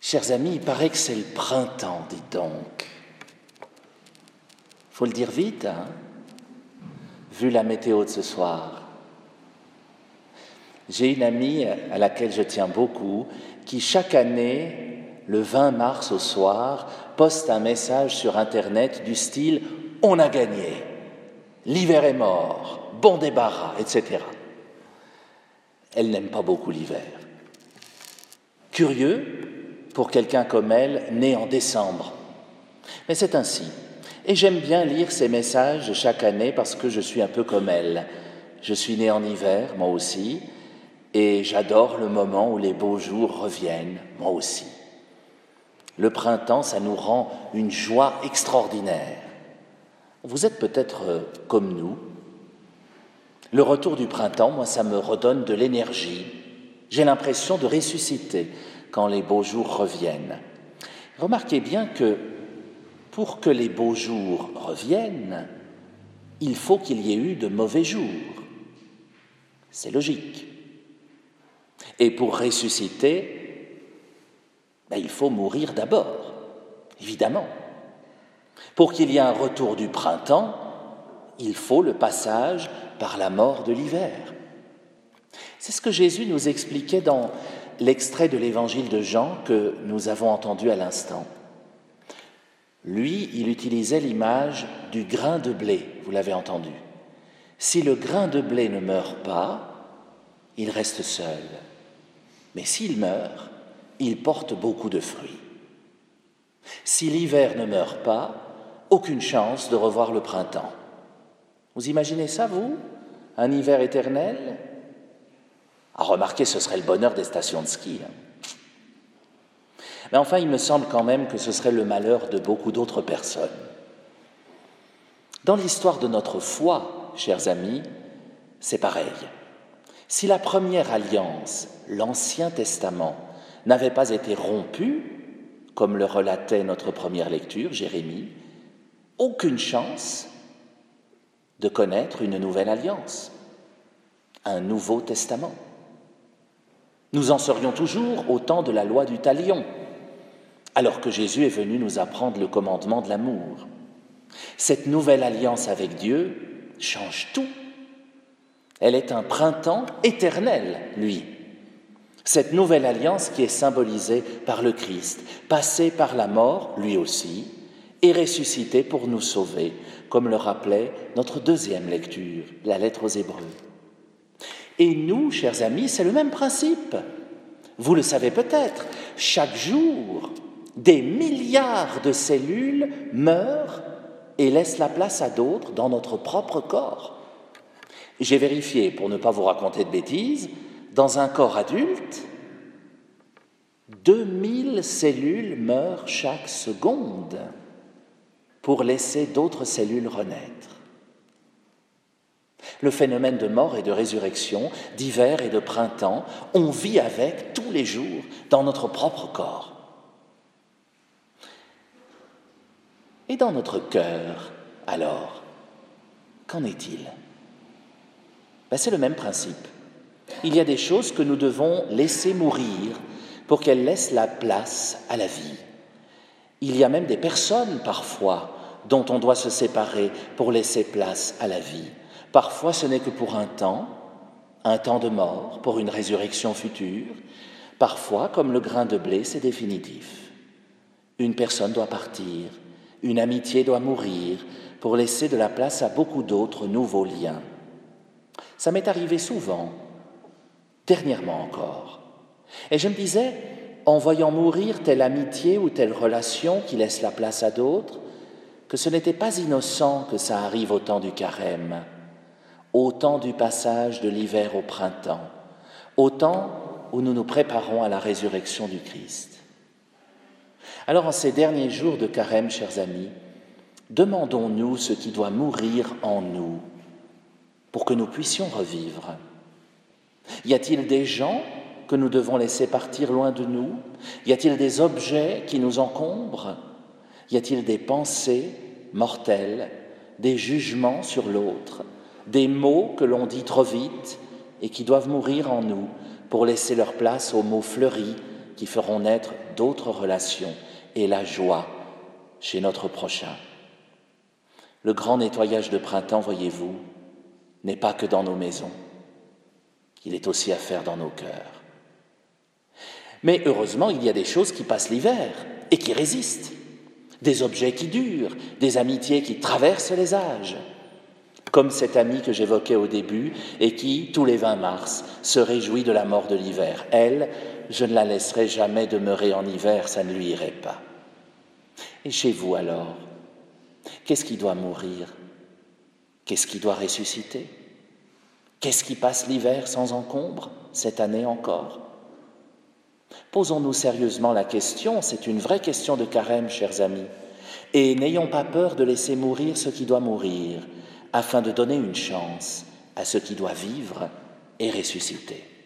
Chers amis, il paraît que c'est le printemps, dites donc. Faut le dire vite, hein, vu la météo de ce soir. J'ai une amie à laquelle je tiens beaucoup, qui chaque année, le 20 mars au soir, poste un message sur Internet du style « On a gagné, l'hiver est mort, bon débarras, etc. » Elle n'aime pas beaucoup l'hiver. Curieux pour quelqu'un comme elle, né en décembre. Mais c'est ainsi. Et j'aime bien lire ces messages chaque année parce que je suis un peu comme elle. Je suis né en hiver, moi aussi, et j'adore le moment où les beaux jours reviennent, moi aussi. Le printemps, ça nous rend une joie extraordinaire. Vous êtes peut-être comme nous. Le retour du printemps, moi, ça me redonne de l'énergie. J'ai l'impression de ressusciter quand les beaux jours reviennent. Remarquez bien que pour que les beaux jours reviennent, il faut qu'il y ait eu de mauvais jours. C'est logique. Et pour ressusciter, il faut mourir d'abord, évidemment. Pour qu'il y ait un retour du printemps, il faut le passage par la mort de l'hiver. C'est ce que Jésus nous expliquait dans l'extrait de l'évangile de Jean que nous avons entendu à l'instant. Lui, il utilisait l'image du grain de blé, vous l'avez entendu. Si le grain de blé ne meurt pas, il reste seul. Mais s'il meurt, il porte beaucoup de fruits. Si l'hiver ne meurt pas, aucune chance de revoir le printemps. Vous imaginez ça, vous? Un hiver éternel? Remarquez, ce serait le bonheur des stations de ski. Mais enfin, il me semble quand même que ce serait le malheur de beaucoup d'autres personnes. Dans l'histoire de notre foi, chers amis, c'est pareil. Si la première alliance, l'Ancien Testament, n'avait pas été rompue, comme le relatait notre première lecture, Jérémie, aucune chance de connaître une nouvelle alliance, un Nouveau Testament. Nous en serions toujours au temps de la loi du talion, alors que Jésus est venu nous apprendre le commandement de l'amour. Cette nouvelle alliance avec Dieu change tout. Elle est un printemps éternel, lui. Cette nouvelle alliance qui est symbolisée par le Christ, passé par la mort, lui aussi, et ressuscité pour nous sauver, comme le rappelait notre deuxième lecture, la lettre aux Hébreux. Et nous, chers amis, c'est le même principe. Vous le savez peut-être, chaque jour, des milliards de cellules meurent et laissent la place à d'autres dans notre propre corps. J'ai vérifié, pour ne pas vous raconter de bêtises, dans un corps adulte, 2000 cellules meurent chaque seconde pour laisser d'autres cellules renaître. Le phénomène de mort et de résurrection, d'hiver et de printemps, on vit avec tous les jours dans notre propre corps. Et dans notre cœur, alors, qu'en est-il? C'est le même principe. Il y a des choses que nous devons laisser mourir pour qu'elles laissent la place à la vie. Il y a même des personnes, parfois, dont on doit se séparer pour laisser place à la vie. Parfois, ce n'est que pour un temps de mort, pour une résurrection future. Parfois, comme le grain de blé, c'est définitif. Une personne doit partir, une amitié doit mourir pour laisser de la place à beaucoup d'autres nouveaux liens. Ça m'est arrivé souvent, dernièrement encore. Et je me disais, en voyant mourir telle amitié ou telle relation qui laisse la place à d'autres, que ce n'était pas innocent que ça arrive au temps du carême, au temps du passage de l'hiver au printemps, au temps où nous nous préparons à la résurrection du Christ. Alors en ces derniers jours de carême, chers amis, demandons-nous ce qui doit mourir en nous pour que nous puissions revivre. Y a-t-il des gens que nous devons laisser partir loin de nous? Y a-t-il des objets qui nous encombrent? Y a-t-il des pensées mortelles, des jugements sur l'autre, des mots que l'on dit trop vite et qui doivent mourir en nous pour laisser leur place aux mots fleuris qui feront naître d'autres relations et la joie chez notre prochain. Le grand nettoyage de printemps, voyez-vous, n'est pas que dans nos maisons. Il est aussi à faire dans nos cœurs. Mais heureusement, il y a des choses qui passent l'hiver et qui résistent. Des objets qui durent, des amitiés qui traversent les âges. Comme cette amie que j'évoquais au début et qui, tous les 20 mars, se réjouit de la mort de l'hiver. Elle, je ne la laisserai jamais demeurer en hiver, ça ne lui irait pas. Et chez vous alors, qu'est-ce qui doit mourir? Qu'est-ce qui doit ressusciter? Qu'est-ce qui passe l'hiver sans encombre, cette année encore? Posons-nous sérieusement la question, c'est une vraie question de carême, chers amis, et n'ayons pas peur de laisser mourir ce qui doit mourir, afin de donner une chance à ce qui doit vivre et ressusciter.